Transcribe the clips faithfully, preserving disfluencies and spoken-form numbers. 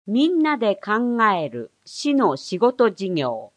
みんなで考える市の仕事事業。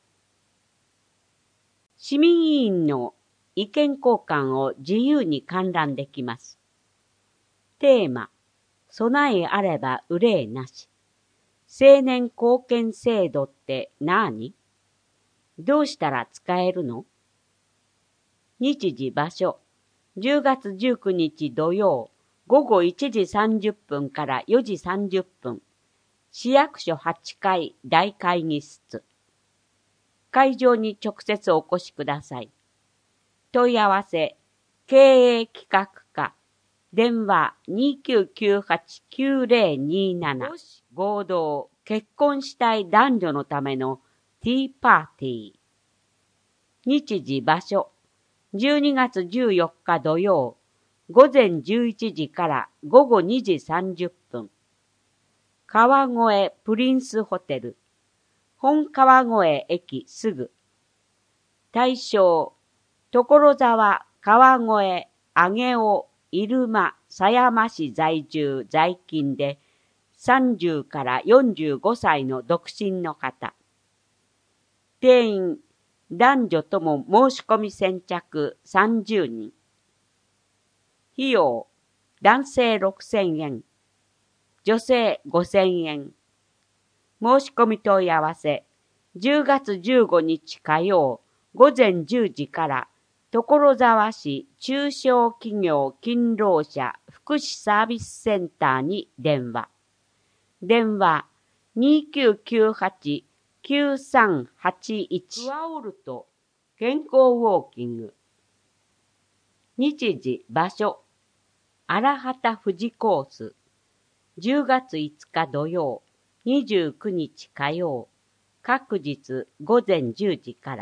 市民委員の意見交換を自由に観覧できます。テーマ、備えあれば憂いなし。青年貢献制度って何？どうしたら使えるの？日時場所、じゅうがつじゅうくにち土曜、ごごいちじさんじゅっぷんからよじさんじゅっぷん。市役所はちかい大会議室。会場に直接お越しください。問い合わせ、経営企画課、電話 にきゅうきゅうはちきゅうぜろになな、合同結婚したい男女のためのティーパーティー。日時場所、じゅうにがつじゅうよっか土曜、ごぜんじゅういちじからごごにじさんじゅっぷん。川越プリンスホテル、本川越駅すぐ。対象、所沢、川越、上尾、入間、狭山市在住在勤でさんじゅうからよんじゅうごさいの独身の方。定員、男女とも申し込み先着さんじゅうにん。費用、男性ろくせんえん、女性ごせんえん。申し込み問い合わせ、じゅうがつじゅうごにち火曜、ごぜんじゅうじから所沢市中小企業勤労者福祉サービスセンターに電話。電話 にきゅうきゅうはちきゅうさんはちいち。クアオルト健康ウォーキング。日時場所、荒畑富士コース。じゅうがついつか土曜、にじゅうくにち火曜、各日ごぜんじゅうじから。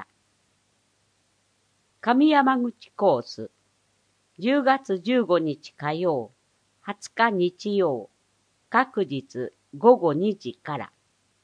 上山口コース、じゅうがつじゅうごにち火曜、はつか日曜、各日ごごにじから。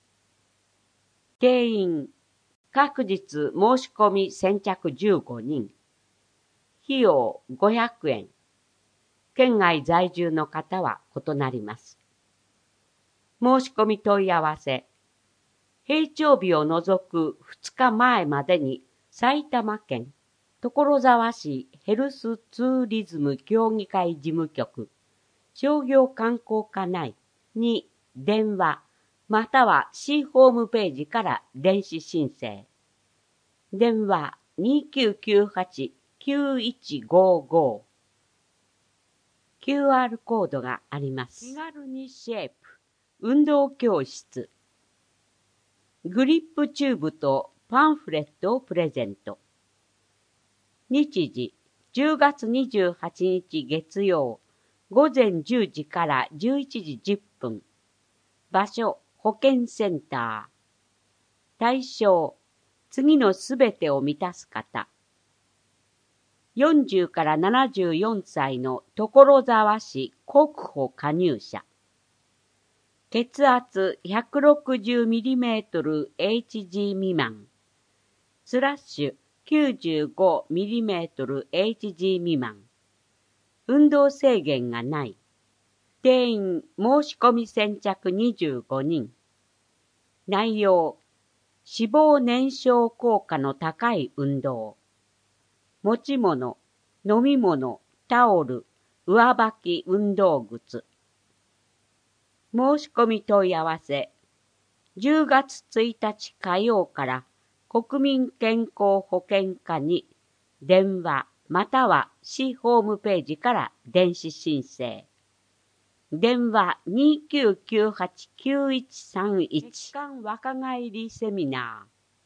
定員、各日申し込み先着じゅうごにん。費用ごひゃくえん。県外在住の方は異なります。申し込み問い合わせ、平常日を除くふつかまえまでに埼玉県所沢市ヘルスツーリズム協議会事務局商業観光課内に電話または市ホームページから電子申請。電話 にきゅうきゅうはちきゅういちごご。キューアール コードがあります。気軽にシェイプ運動教室。グリップチューブとパンフレットをプレゼント。日時、じゅうがつにじゅうはちにち月曜、ごぜんじゅうじからじゅういちじじゅっぷん。場所、保健センター。対象、次のすべてを満たす方。よんじゅうからななじゅうよんさいの所沢市国保加入者。血圧 ひゃくろくじゅうミリメートルエイチジー 未満。スラッシュ きゅうじゅうごミリメートルエイチジー 未満。運動制限がない。定員申し込み先着にじゅうごにん。内容、脂肪燃焼効果の高い運動。持ち物、飲み物、タオル、上履き運動靴。申し込み問い合わせ、じゅうがつついたち火曜から国民健康保険課に電話または市ホームページから電子申請。電話 にきゅうきゅうはちきゅういちさんいち。血管若返りセミナ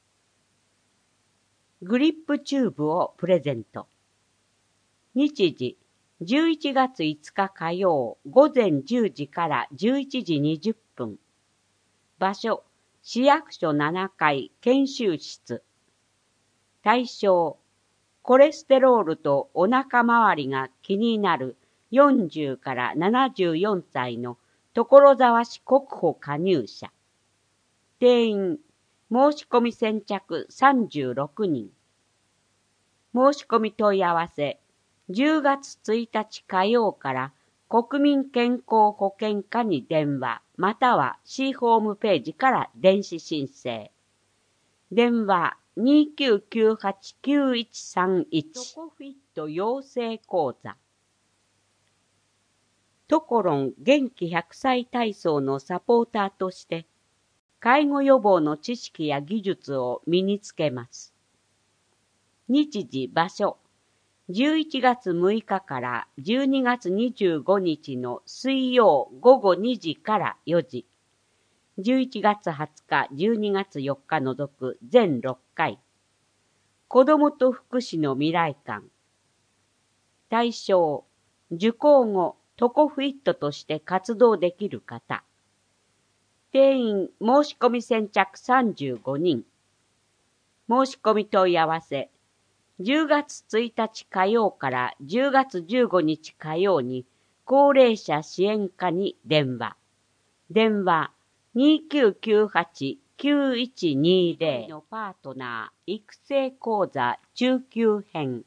ー。グリップチューブをプレゼント。日時、じゅういちがついつか火曜、ごぜんじゅうじからじゅういちじにじゅっぷん。場所、市役所ななかい研修室。対象、コレステロールとお腹周りが気になるよんじゅうからななじゅうよんさいの所沢市国保加入者。定員、申し込み先着さんじゅうろくにん。申し込み問い合わせ、じゅうがつついたち火曜から国民健康保険課に電話または C ホームページから電子申請。電話 にきゅうきゅうはちきゅういちさんいち トコフィット養成講座。トコロン元気ひゃくさい体操のサポーターとして、介護予防の知識や技術を身につけます。日時場所、じゅういちがつむいかからじゅうにがつにじゅうごにちの水曜ごごにじからよじ、じゅういちがつはつか、じゅうにがつよっか除く全ろっかい。子どもと福祉の未来館。対象、受講後、トコフィットとして活動できる方。定員申し込み先着さんじゅうごにん。申し込み問い合わせ。じゅうがつついたち火曜からじゅうがつじゅうごにち火曜に高齢者支援課に電話。電話にきゅうきゅうはちきゅういちにゼロのパートナー育成講座中級編。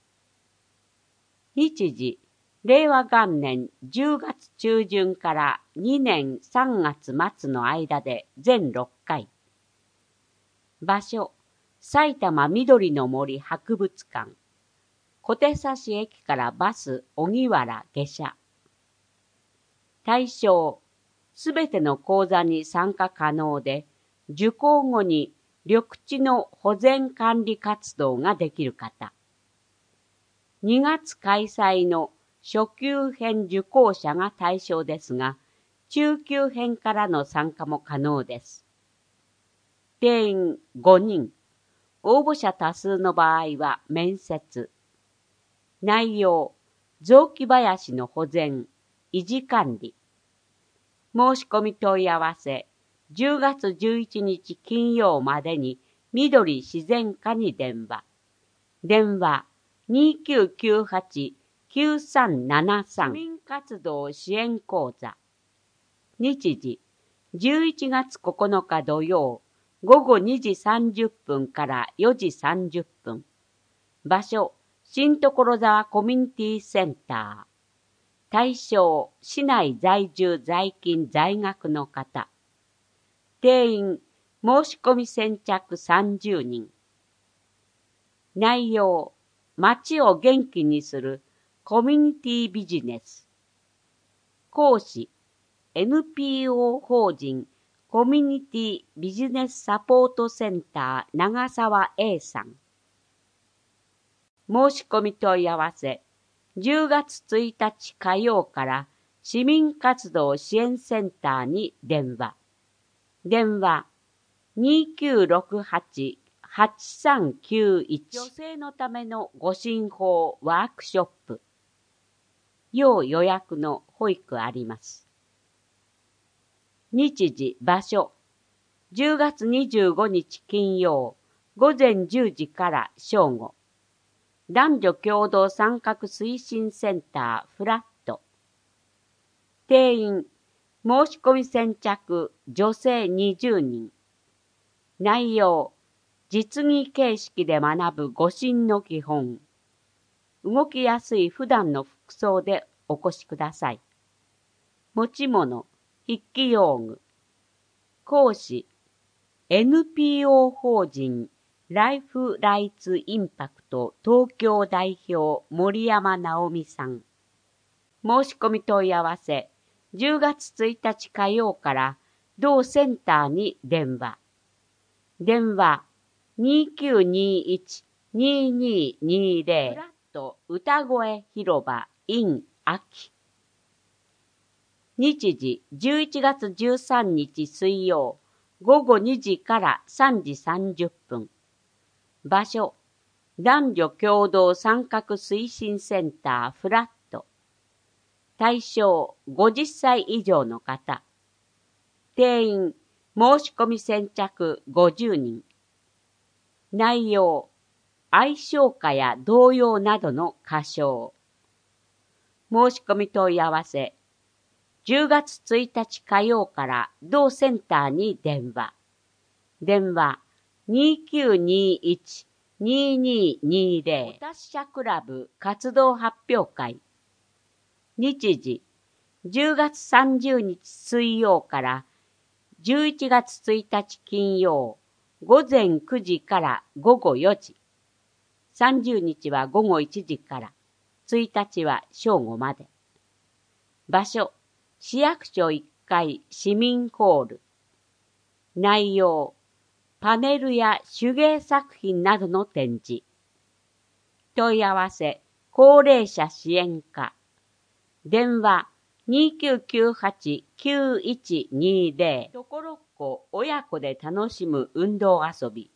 日時、れいわがんねんじゅうがつちゅうじゅんからにねんさんがつまつの間で全ろっかい。場所、埼玉緑の森博物館。小手指駅からバス荻原下車。対象、すべての講座に参加可能で、受講後に緑地の保全管理活動ができる方。にがつ開催の初級編受講者が対象ですが、中級編からの参加も可能です。定員ごにん。応募者多数の場合は面接。内容、雑木林の保全、維持管理。申し込み問い合わせ、じゅうがつじゅういちにち金曜までに緑自然課に電話。電話にきゅうきゅうはちきゅうさんななさん。市民活動支援講座。日時、じゅういちがつここのか土曜、ごごにじさんじゅっぷんからよじさんじゅっぷん。場所、新所沢コミュニティセンター。対象、市内在住在勤在学の方。定員、申し込み先着さんじゅうにん。内容、街を元気にするコミュニティビジネス。講師、エヌピーオー 法人コミュニティビジネスサポートセンター長澤 A さん。申し込み問い合わせ、じゅうがつついたち火曜から市民活動支援センターに電話。電話にきゅうろくはちはちさんきゅういち。女性のためのご進法ワークショップ。要予約の保育あります。日時、場所。じゅうがつにじゅうごにち金曜、ごぜんじゅうじから正午。男女共同参画推進センターフラット。定員、申し込み先着女性にじゅうにん。内容、実技形式で学ぶ護身の基本。動きやすい普段の服装でお越しください。持ち物、筆記用具。講師、エヌピーオー 法人ライフライツインパクト東京代表森山直美さん。申し込み問い合わせ、じゅうがつついたち火曜から同センターに電話。電話にきゅうにいちにににゼロ。フラット歌声広場 in 秋。日時、じゅういちがつじゅうさんにち水曜、ごごにじからさんじさんじゅっぷん。場所、男女共同参画推進センターフラット。対象、ごじゅっさい以上の方。定員、申し込み先着ごじゅうにん。内容、愛唱歌や童謡などの歌唱。申し込み問い合わせ、じゅうがつついたち火曜から同センターに電話。電話にきゅうにいちにににゼロ。お達者クラブ活動発表会。日時、 じゅうがつさんじゅうにち水曜からじゅういちがつついたち金曜、午前くじから午後よじ。さんじゅうにちは午後いちじから、ついたちは正午まで。場所、市役所いっかい市民ホール。内容、パネルや手芸作品などの展示。問い合わせ、高齢者支援課。電話、にきゅうきゅうはち きゅういちにゼロ。ところっこ親子で楽しむ運動遊び。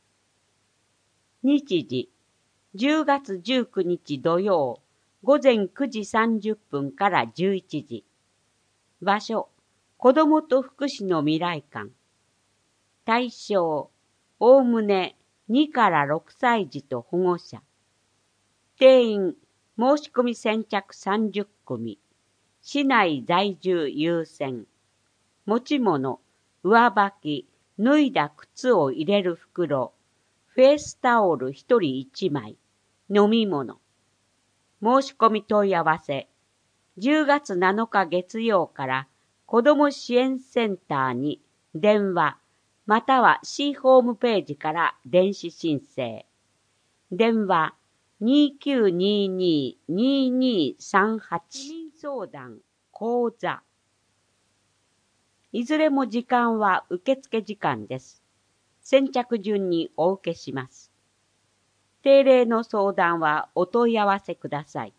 日時、じゅうがつじゅうくにち土曜、午前くじさんじゅっぷんからじゅういちじ。場所、子どもと福祉の未来館。対象、おおむねにからろくさい児と保護者。定員、申し込み先着さんじゅっくみ。市内在住優先。持ち物、上履き、脱いだ靴を入れる袋、フェイスタオルひとりいちまい、飲み物。申し込み問い合わせ、じゅうがつなのか月曜から子ども支援センターに電話、または市ホームページから電子申請。電話、にきゅうにに ににさんはち。市民相談、講座。いずれも時間は受付時間です。先着順にお受けします。定例の相談はお問い合わせください。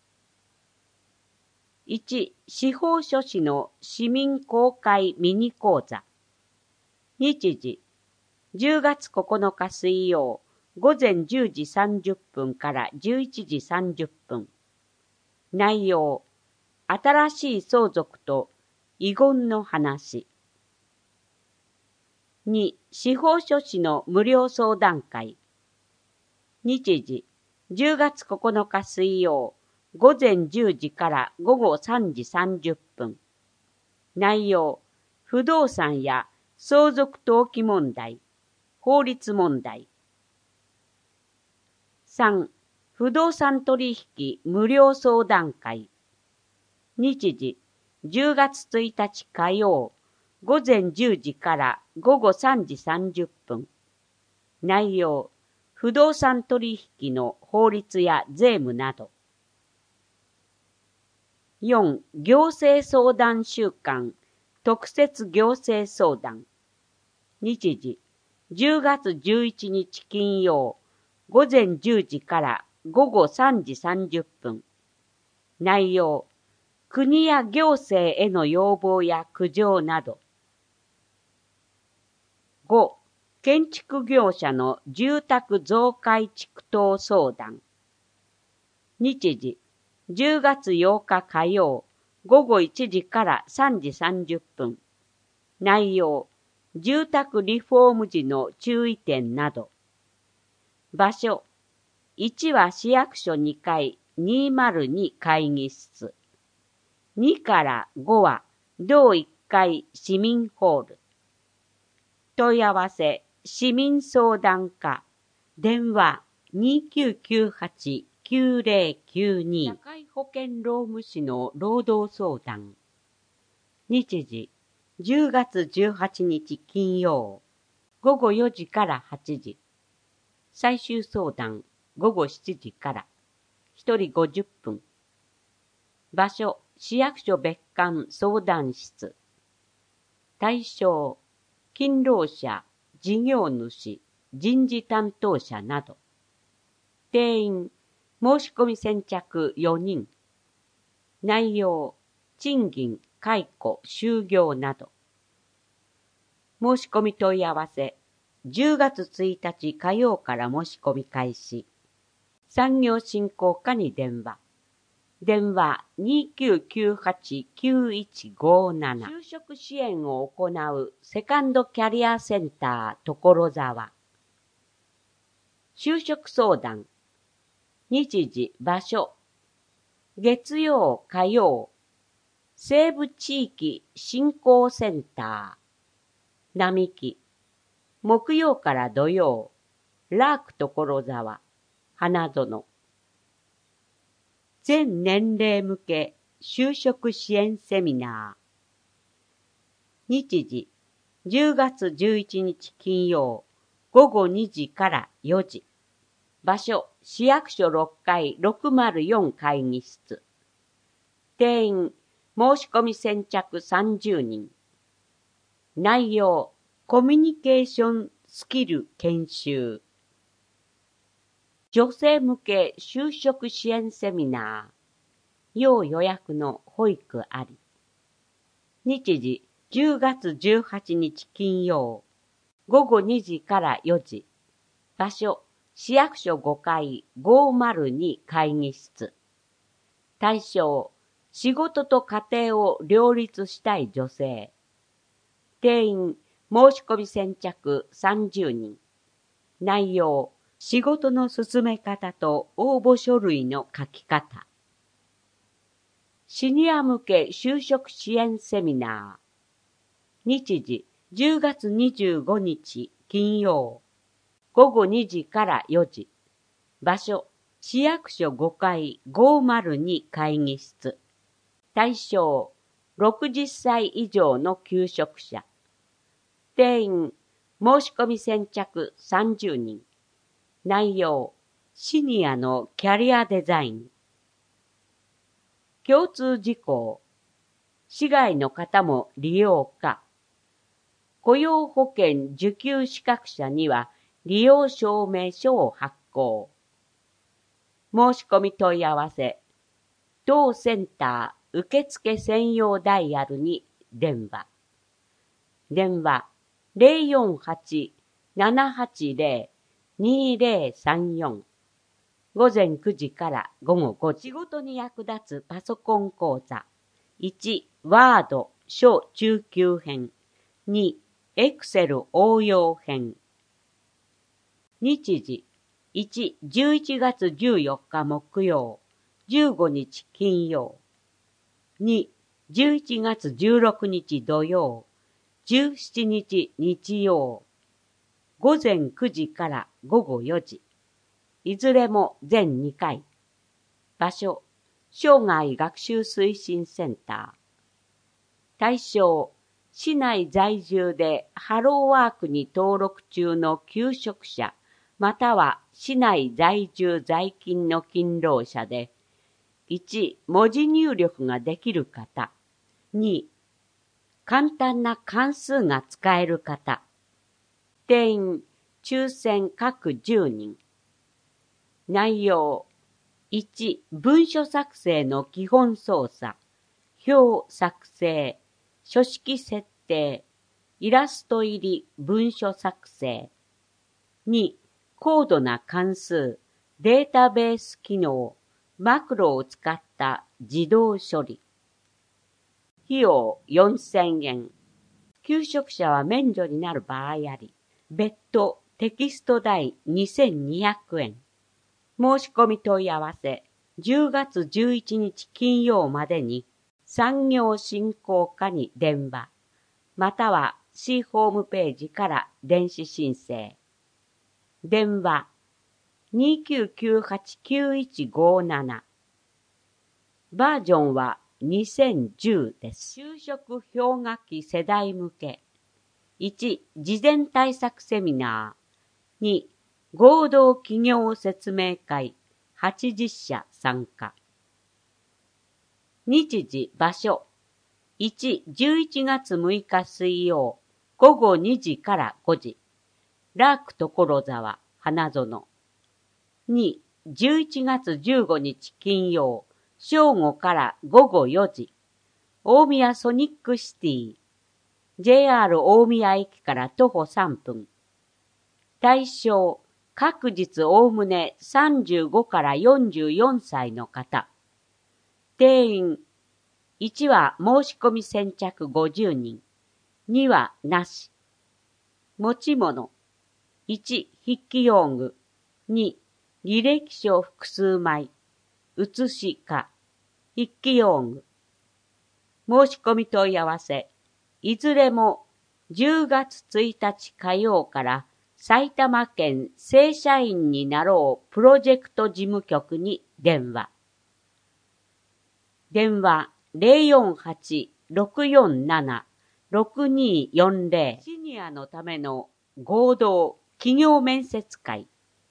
いち. 司法書士の市民公開ミニ講座。日時、じゅうがつここのか水曜、午前じゅうじさんじゅっぷんからじゅういちじさんじゅっぷん。内容、新しい相続と遺言の話。に. 司法書士の無料相談会。日時、じゅうがつここのか水曜、午前じゅうじから午後さんじさんじゅっぷん。内容、不動産や相続登記問題、法律問題。さん. 不動産取引無料相談会。日時、じゅうがつついたち火曜、午前じゅうじから午後さんじさんじゅっぷん。内容、不動産取引の法律や税務など。よん. 行政相談週間特設行政相談。日時、じゅうがつじゅういちにち金曜、午前じゅうじから午後さんじさんじゅっぷん。内容、国や行政への要望や苦情など。ご. 建築業者の住宅増改築等相談。日時、じゅうがつようか火曜、午後いちじからさんじさんじゅっぷん。内容、住宅リフォーム時の注意点など。場所、いちは市役所にかいにまるに会議室。にからごは同いっかい市民ホール。問い合わせ、市民相談課。電話、にきゅうきゅうはち きゅうゼロきゅうに。社会保険労務士の労働相談。日時、じゅうがつじゅうはちにち金曜、午後よじからはちじ。最終相談、午後しちじから。ひとりごじゅっぷん。場所、市役所別館相談室。対象、勤労者、事業主、人事担当者など。定員、申し込み先着よにん。内容、賃金、解雇、就業など。申し込み問い合わせ、じゅうがつついたち火曜から申し込み開始。産業振興課に電話。電話 にきゅうきゅうはち きゅういちごなな。就職支援を行うセカンドキャリアセンター所沢。就職相談。日時、場所。月曜、火曜。西部地域振興センター。並木。木曜から土曜。ラーク所沢。花園。全年齢向け就職支援セミナー。日時、じゅうがつじゅういちにち金曜、ごごにじからよじ。場所、市役所ろっかいろくまるよん会議室。定員、申し込み先着さんじゅうにん。内容、コミュニケーションスキル研修。女性向け就職支援セミナー。要予約の保育あり。日時、じゅうがつじゅうはちにち金曜、ごごにじからよじ。場所、市役所ごかいごまるに会議室。対象、仕事と家庭を両立したい女性。定員、申し込み先着さんじゅうにん。内容、仕事の進め方と応募書類の書き方。シニア向け就職支援セミナー。日時、じゅうがつにじゅうごにち金曜、ごごにじからよじ。場所、市役所ごかいごまるに会議室。対象、ろくじゅっさい以上の求職者。定員、申し込み先着さんじゅうにん。内容、シニアのキャリアデザイン。共通事項、市外の方も利用可。雇用保険受給資格者には利用証明書を発行。申し込み問い合わせ、当センター受付専用ダイヤルに電話。電話 ゼロよんはち ななはちゼロ にゼロさんよん。午前くじから午後ごじ。仕事に役立つパソコン講座。いち、ワード小中級編。に、エクセル応用編。日時、いち、じゅういちがつじゅうよっか木曜、じゅうごにち金曜。に、じゅういちがつじゅうろくにち土曜、じゅうしちにち日曜。午前くじから午後よじ。いずれも全にかい。場所、生涯学習推進センター。対象、市内在住でハローワークに登録中の求職者、または市内在住在勤の勤労者で、いち、文字入力ができる方。に、簡単な関数が使える方。定員、抽選各じゅうにん。内容、いち、文書作成の基本操作、表作成、書式設定、イラスト入り文書作成。に、高度な関数、データベース機能、マクロを使った自動処理。費用よんせんえん。求職者は免除になる場合あり、別途テキスト代にせんにひゃくえん。申し込み問い合わせ、じゅうがつじゅういちにち金曜までに産業振興課に電話、または市ホームページから電子申請。電話 にきゅうきゅうはちきゅういちごなな。バージョンはにせんじゅうです。就職氷河期世代向け。いち、事前対策セミナー。に、合同企業説明会はちじゅっしゃ参加。日時、場所。いち、じゅういちがつむいか水曜、ごごにじからごじ。ラーク所沢、花園。に、じゅういちがつじゅうごにち金曜、正午からごごよじ。大宮ソニックシティ。ジェイアール 大宮駅から徒歩さんぷん。対象、各日おおむねさんじゅうごからよんじゅうよんさいの方。定員、いちは申し込み先着ごじゅうにん。にはなし。持ち物。いち、筆記用具。に、履歴書複数枚。写しか。筆記用具。申し込み問い合わせ。いずれもじゅうがつついたち火曜から埼玉県正社員になろうプロジェクト事務局に電話。 電話 ゼロよんはち ろくよんなな ろくによんゼロ シニアのための合同企業面接会。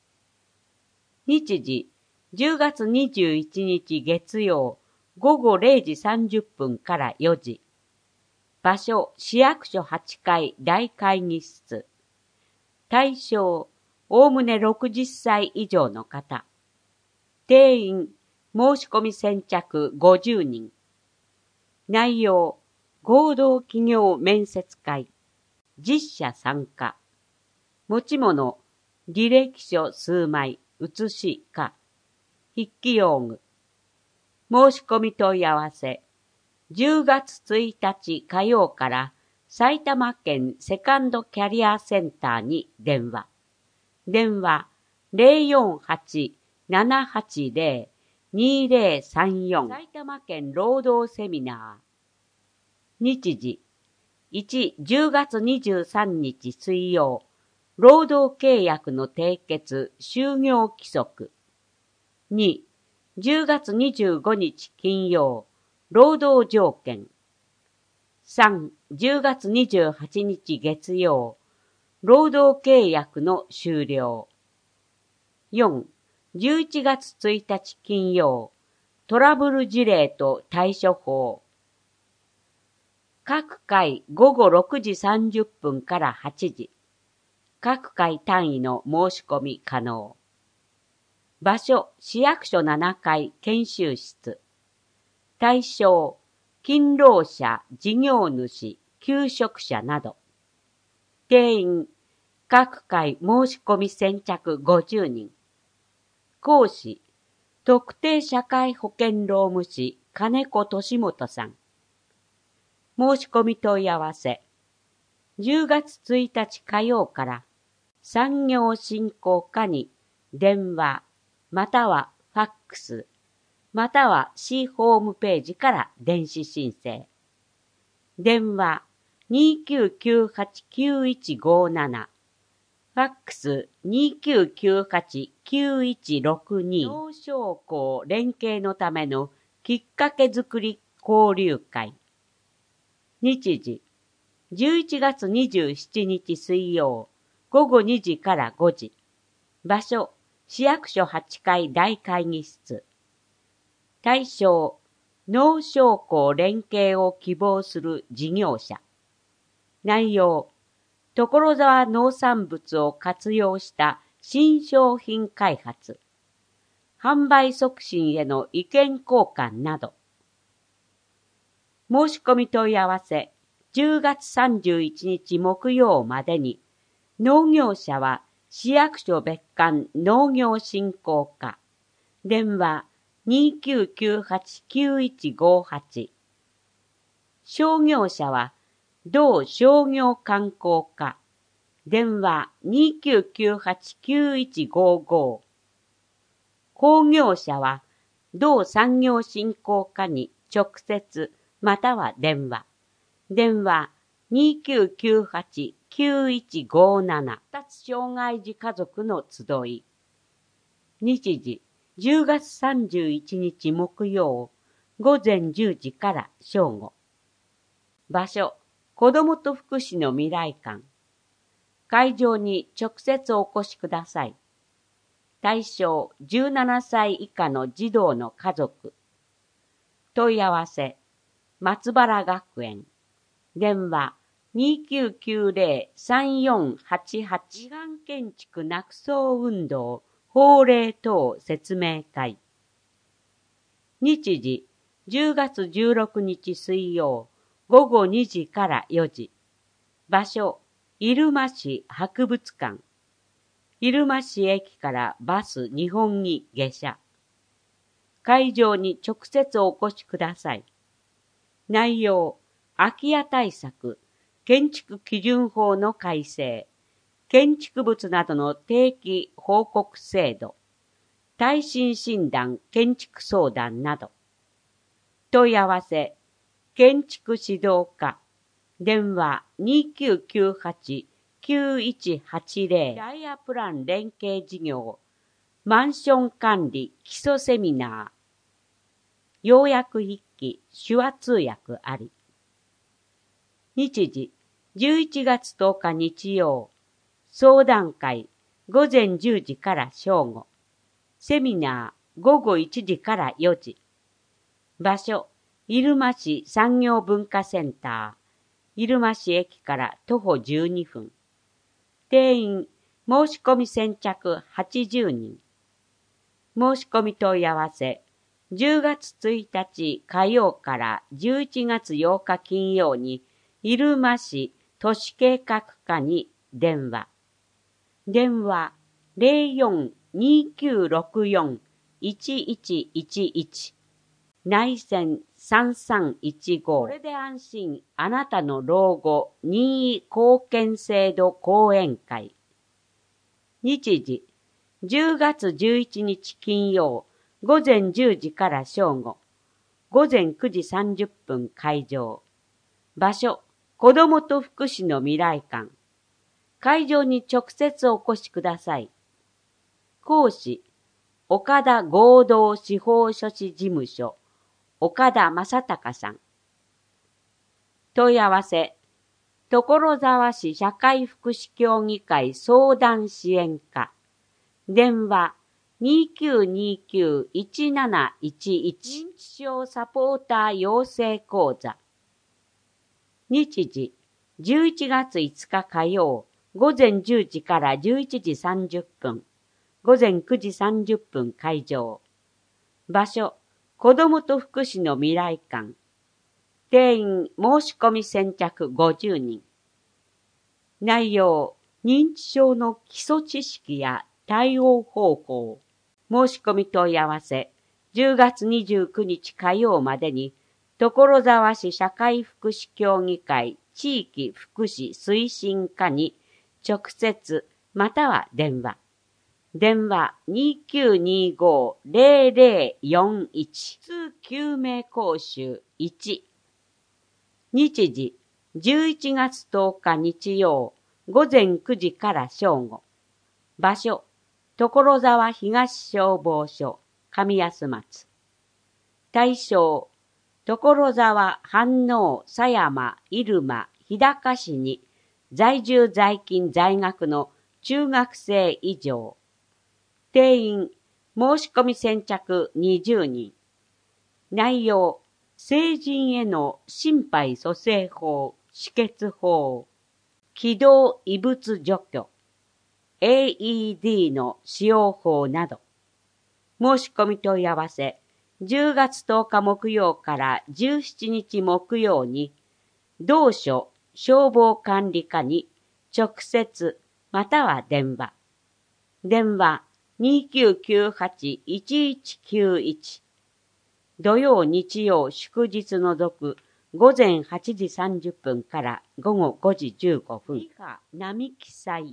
日時じゅうがつにじゅういちにち月曜午後れいじさんじゅっぷんからよじ。場所市役所はちかい大会議室。対象おおむねろくじゅっさい以上の方。定員申し込み先着ごじゅうにん。内容合同企業面接会。実写参加。持ち物履歴書数枚、写しか。筆記用具。申し込み問い合わせ。じゅうがつついたち火曜から埼玉県セカンドキャリアセンターに電話。電話 ゼロよんはち ななはちゼロ にゼロさんよん 埼玉県労働セミナー。日時いち、じゅうがつにじゅうさんにち水曜、労働契約の締結、就業規則。に、じゅうがつにじゅうごにち金曜、労働条件。さん、じゅうがつにじゅうはちにち月曜、労働契約の終了。よん、じゅういちがつついたち金曜、トラブル事例と対処法。各回午後ろくじさんじゅっぷんからはちじ。各回単位の申し込み可能。場所市役所ななかい研修室。対象勤労者、事業主、求職者など。定員各回申し込み先着ごじゅうにん。講師特定社会保険労務士金子俊元さん。申し込み問い合わせ。じゅうがつついたち火曜から産業振興課に電話またはファックスまたは市ホームページから電子申請。電話 にきゅうきゅうはちきゅういちごなな ファックス にきゅうきゅうはちきゅういちろくに 農商工連携のためのきっかけづくり交流会。日時じゅういちがつにじゅうしちにち水曜午後にじからごじ。場所市役所はちかい大会議室。対象農商工連携を希望する事業者。内容所沢農産物を活用した新商品開発。販売促進への意見交換など。申し込み問い合わせじゅうがつさんじゅういちにち木曜までに、農業者は市役所別館農業振興課。電話 にきゅうきゅうはちきゅういちごはち。商業者は同商業観光課。電話 にきゅうきゅうはちきゅういちごご。工業者は同産業振興課に直接または電話。電話 にきゅうきゅうはちきゅういちごなな。発達障害児家族の集い。日時じゅうがつさんじゅういちにち木曜午前じゅうじから正午。場所子どもと福祉の未来館。会場に直接お越しください。対象じゅうななさい以下の児童の家族。問い合わせ松原学園。電話 にきゅうきゅうゼロ さんよんはちはち。違反建築なくそう運動法令等説明会。日時じゅうがつじゅうろくにち水曜午後にじからよじ。場所入間市博物館。入間市駅からバスにほんに下車。会場に直接お越しください。内容空き家対策、建築基準法の改正、建築物などの定期報告制度、耐震診断建築相談など。問い合わせ、建築指導課、電話 にきゅうきゅうはちきゅういちはちゼロ。ダイヤプラン連携事業、マンション管理基礎セミナー。要約筆記き手話通訳あり。日時、じゅういちがつとおか日曜、相談会、午前じゅうじから正午。セミナー、午後いちじからよじ。場所、入間市産業文化センター、入間市駅から徒歩じゅうにふん。定員、申し込み先着はちじゅうにん。申し込み問い合わせ、じゅうがつついたち火曜からじゅういちがつようか金曜に、入間市都市計画課に電話。電話 ゼロよん にきゅうろくよん いちいちいちいち 内線さんさんいちご。これで安心あなたの老後任意貢献制度講演会。日時、じゅうがつじゅういちにち金曜、午前じゅうじから正午。午前くじさんじゅっぷん会場。場所、子どもと福祉の未来館。会場に直接お越しください。講師、岡田合同司法書士事務所、岡田正隆さん。問い合わせ、所沢市社会福祉協議会相談支援課。電話 にきゅうにきゅう いちなないちいち 認知症サポーター養成講座。日時、じゅういちがついつか火曜、午前じゅうじからじゅういちじさんじゅっぷん。午前くじさんじゅっぷん会場。場所、子どもと福祉の未来館。定員申し込み先着ごじゅうにん。内容、認知症の基礎知識や対応方法。申し込み問い合わせ、じゅうがつにじゅうくにち火曜までに、所沢市社会福祉協議会地域福祉推進課に直接または電話。電話 にきゅうにご ゼロゼロよんいち 普通救命講習いち。日時、じゅういちがつとおか日曜、午前くじから正午。場所、所沢東消防署、上安松。対象、所沢、飯能、狭山、入間、日高市に在住在勤在学の中学生以上。定員、申し込み先着にじゅうにん。内容、成人への心肺蘇生法、止血法、気道異物除去、エーイーディー の使用法など。申し込み問い合わせ、じゅうがつとおか木曜からじゅうしちにち木曜に、同所消防管理課に直接または電話。電話 にきゅうきゅうはち いちいちきゅういち。土曜日曜祝日除く午前はちじさんじゅっぷんから午後ごじじゅうごふん。以下並木祭。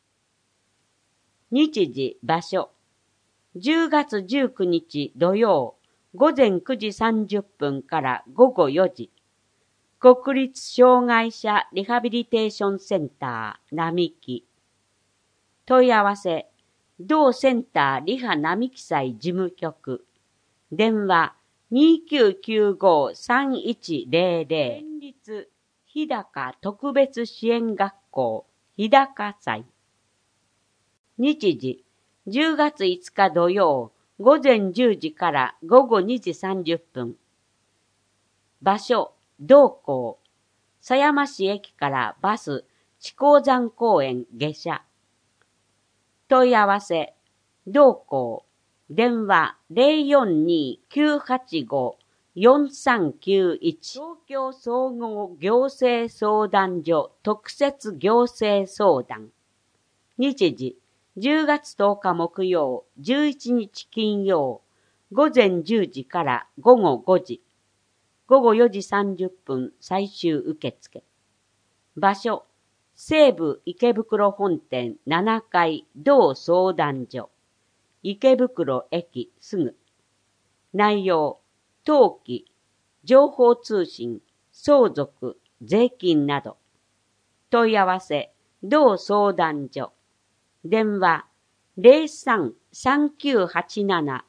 日時場所。じゅうがつじゅうくにち土曜午前くじさんじゅっぷんから午後よじ。国立障害者リハビリテーションセンター並木。問い合わせ、同センターリハ並木祭事務局。電話 にきゅうきゅうご さんいちゼロゼロ。県立日高特別支援学校日高祭。日時、じゅうがついつか土曜、午前じゅうじから午後にじさんじゅっぷん。場所、同校。狭山市駅からバス、智光山公園下車。問い合わせ、同校。電話 ゼロよんに きゅうはちご よんさんきゅういち。東京総合行政相談所特設行政相談。日時、じゅうがつとおか木曜、じゅういちにち金曜、午前じゅうじから午後ごじ。午後よじさんじゅっぷん最終受付。場所、西武池袋本店ななかい同相談所。池袋駅すぐ。内容、登記、情報通信、相続、税金など。問い合わせ、同相談所。電話 ゼロさん さんきゅうはちなな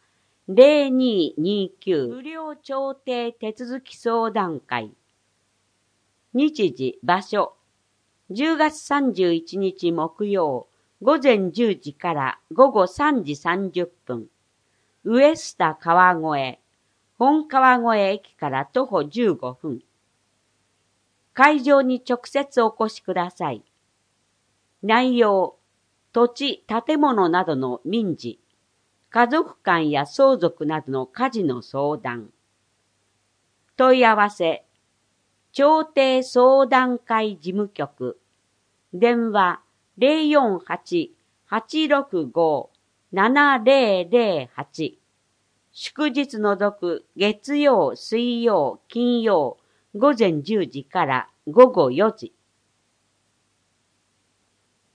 ゼロにーにーきゅう無料調停手続き相談会。日時、場所。じゅうがつさんじゅういちにち木曜、午前じゅうじから午後さんじさんじゅっぷん。ウエスタ川越、本川越駅から徒歩じゅうごふん。会場に直接お越しください。内容、土地、建物などの民事、家族間や相続などの家事の相談。問い合わせ、調停相談会事務局。電話 ゼロよんはち はちろくご ななゼロゼロはち。祝日除く月曜、水曜、金曜、午前じゅうじから午後よじ。